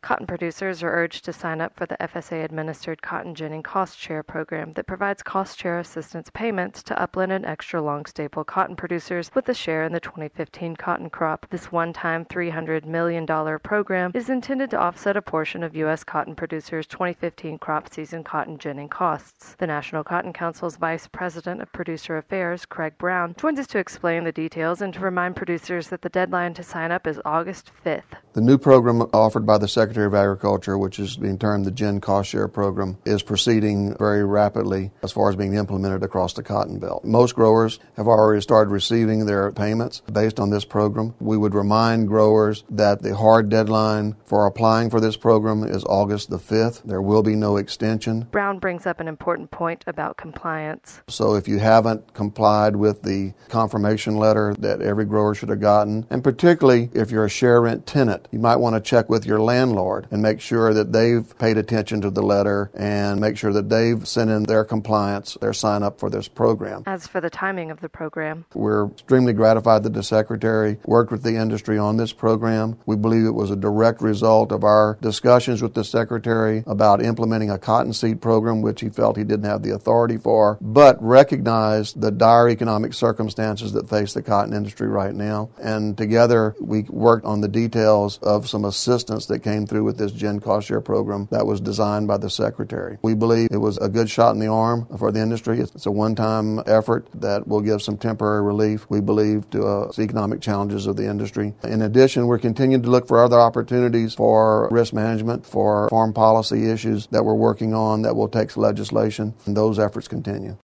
Cotton producers are urged to sign up for the FSA-administered Cotton Ginning Cost Share program that provides cost share assistance payments to upland and extra long staple cotton producers with a share in the 2015 cotton crop. This one-time $300 million program is intended to offset a portion of U.S. cotton producers' 2015 crop season cotton ginning costs. The National Cotton Council's Vice President of Producer Affairs, Craig Brown, joins us to explain the details and to remind producers that the deadline to sign up is August 5th. The new program offered by the Secretary of Agriculture, which is being termed the Gin Cost Share Program, is proceeding very rapidly as far as being implemented across the Cotton Belt. Most growers have already started receiving their payments based on this program. We would remind growers that the hard deadline for applying for this program is August the 5th. There will be no extension. Brown brings up an important point about compliance. So if you haven't complied with the confirmation letter that every grower should have gotten, and particularly if you're a share rent tenant, you might want to check with your landlord and make sure that they've paid attention to the letter and make sure that they've sent in their compliance, their sign up for this program. As for the timing of the program, we're extremely gratified that the Secretary worked with the industry on this program. We believe it was a direct result of our discussions with the Secretary about implementing a cottonseed program, which he felt he didn't have the authority for, but recognized the dire economic circumstances that face the cotton industry right now. And together we worked on the details of some assistance that came through with this Gin Cost Share program that was designed by the Secretary. We believe it was a good shot in the arm for the industry. It's a one-time effort that will give some temporary relief, we believe, to the economic challenges of the industry. In addition, we're continuing to look for other opportunities for risk management, for farm policy issues that we're working on that will take legislation, and those efforts continue.